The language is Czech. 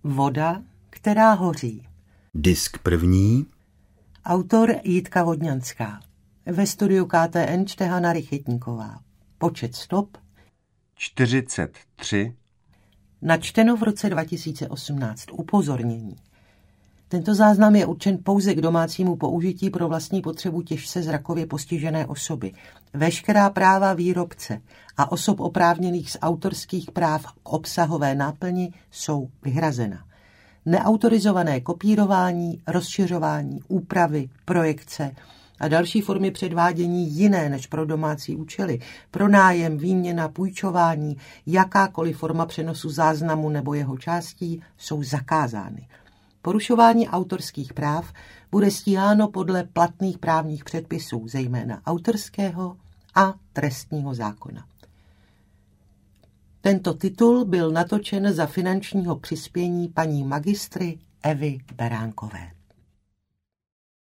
Voda, která hoří. Disk první. Autor Jitka Vodňanská. Ve studiu KTN čte Hana Rychetníková. Počet stop 43. Načteno v roce 2018. Upozornění. Tento záznam je určen pouze k domácímu použití pro vlastní potřebu těžce zrakově postižené osoby. Veškerá práva výrobce a osob oprávněných z autorských práv k obsahové náplni jsou vyhrazena. Neautorizované kopírování, rozšiřování, úpravy, projekce a další formy předvádění jiné než pro domácí účely, pronájem, výměna, půjčování, jakákoliv forma přenosu záznamu nebo jeho částí jsou zakázány. Porušování autorských práv bude stíháno podle platných právních předpisů, zejména autorského a trestního zákona. Tento titul byl natočen za finančního přispění paní magistry Evy Beránkové.